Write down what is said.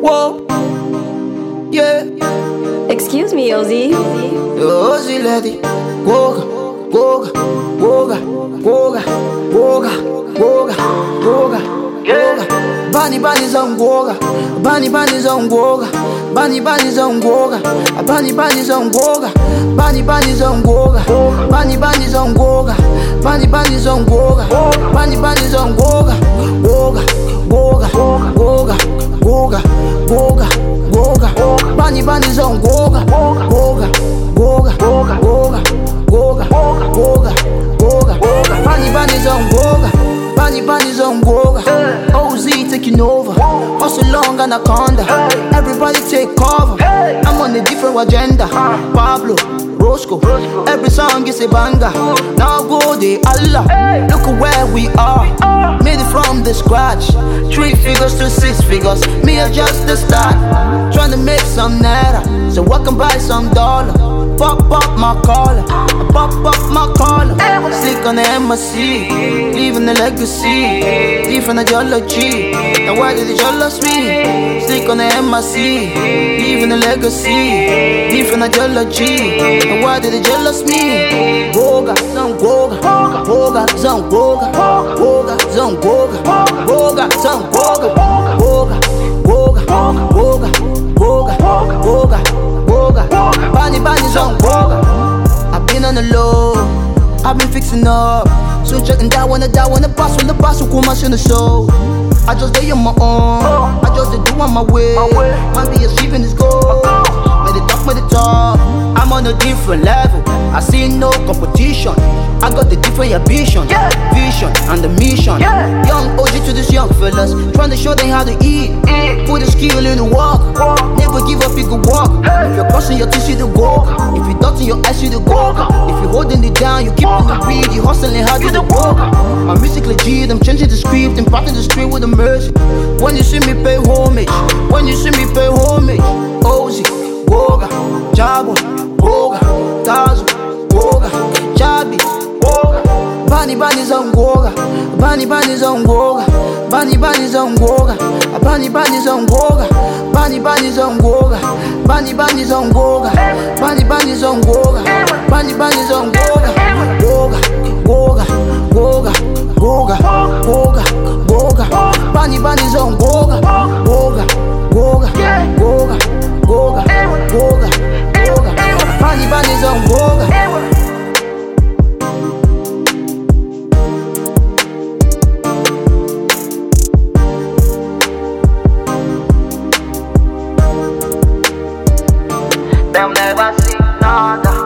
Whoa, yeah. Excuse me, Ozzy. Ozzy lady. Goga, goga, goga, goga, goga, goga, goga, goga. Bunny bunnies on goga, bunny bunnies on goga, bunny bunnies on goga, bunny bunnies on goga, bunny bunnies on goga, bunny bunnies on goga, bunny bunnies on goga, bunny bunnies on goga, goga, goga, goga, goga, goga, goga, bunny bunnies on goga, goga, goga, goga, goga, goga, goga, bunny bunnies on goga, bunny bunnies on goga. OZ taking over, hustle long anaconda. Everybody take cover. I'm on a different agenda. Pablo, Roscoe, every song is a banger. Now go the Allah. Look at where we are. Made it from the scratch. 3 figures to 6 figures. Me are just the start. Trying to make some naira, so I can buy some dollar. Pop up my collar, pop up my collar. Slick on the MSC, leaving the legacy. Different ideology, now why did they jealous me? Slick on the MSC, leaving the legacy. Different ideology, now why did they jealous me? Goga, some goga, goga, some goga, goga, some goga, goga, some goga, goga, goga, goga, goga, goga, goga, bunny bunnies on goga. I've been on the low, I've been fixing up. So checking that wanna pass when the boss will come in the show. I just lay on my own, I just do on my way. Might be achieving this goal. Made the top. I'm on a different level. I see no competition. I got the different ambition, vision, and the mission. Young OG to these young fellas, trying to show them how to eat. Put the skill in the work. Never give up, you can walk. If you're crossing your teeth, you the go. If you're dotting your ass, you the go. If you're holding it down, you keep on the beat. You hustling hard, you the go. My music legit, I'm changing the script, impacting the street with the mercy. When you see me pay homage, when you see me pay homage, Ozzy, Goga, Jabo, Goga, Tazo, Goga, Chabi, Goga, bunny bunnies on Goga, bunny bunnies on Goga, bunny bunnies on Goga, bunny bunnies on Goga, bunny bunnies on Goga, bunny bunnies on Goga, bunny bunnies on Goga, bunny bunnies on Goga, Goga, Goga, Goga, Goga, Goga, Goga, bunny bunnies on Goga, Goga, Goga, Goga, Goga, Goga, Goga, bunny bunnies on Goga. Them never see nada.